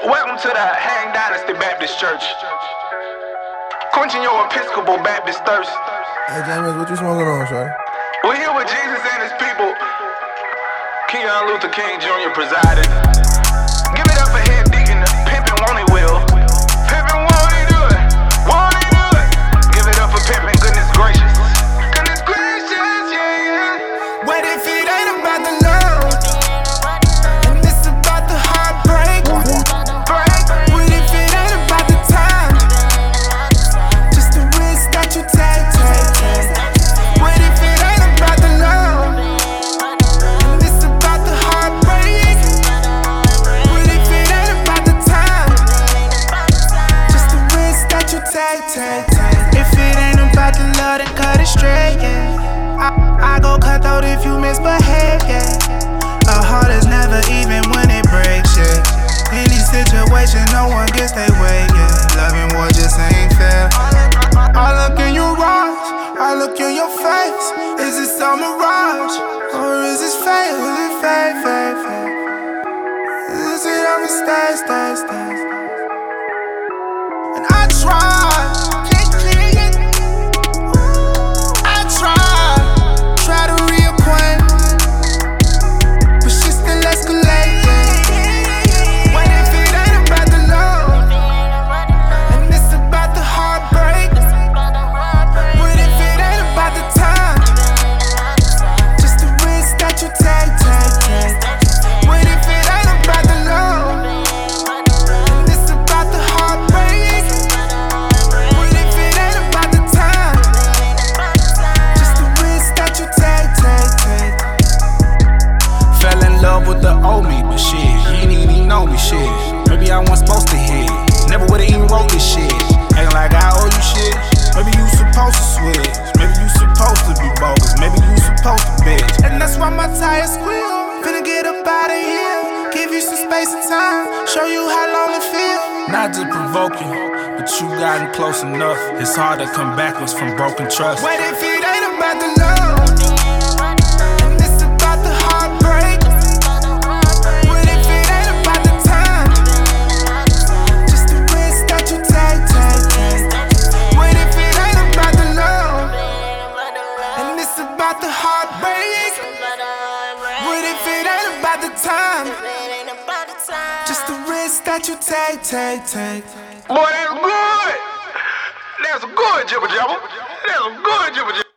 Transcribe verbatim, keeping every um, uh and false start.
Welcome to the Hang Dynasty Baptist Church. Quenching your Episcopal Baptist thirst. Hey James, what you smoking on, shorty? We're here with Jesus and his people. Keon Luther King Junior presiding. Give it up for head deacon, pimpin' won't he will. Pimpin' won't he do it? Won't he do it? Give it up for pimpin', goodness gracious. Goodness gracious, yeah, yeah. What if it ain't about the love? And it's about the heartbreak. Break. What if it ain't about the time? Just the risk that you take, take, take. What if it ain't about the love? And it's about the heartbreak. What if it ain't about the time? Just the risk that you take, take, take. If it ain't about the love, then cut it straight, yeah. I, I go cutthroat if you misbehave, yeah. A heart is never even when it breaks, yeah. Any situation, no one gets their way, yeah. Loving war just ain't fair. I look in your eyes, I look in your face. Is this a mirage, or is this fake? Is it fake, fake, fake? Is it a mistake, stay, stay? And I tried. With the old me, but shit, he ain't even know me, shit. Maybe I wasn't supposed to hit. Never would've even wrote this shit. Acting like I owe you shit. Maybe you supposed to switch. Maybe you supposed to be bogus. Maybe you supposed to bitch. And that's why my tires squeal. Finna get up out of here. Give you some space and time. Show you how long it feels. Not to provoke you, but you gotten close enough. It's hard to come backwards from broken trust. What if it ain't about the love? The heartbreak. What if it ain't about the time? Just the risk that you take, take, take. Boy, that's good. That's good, jibber jabber. That's good, jibber jabber.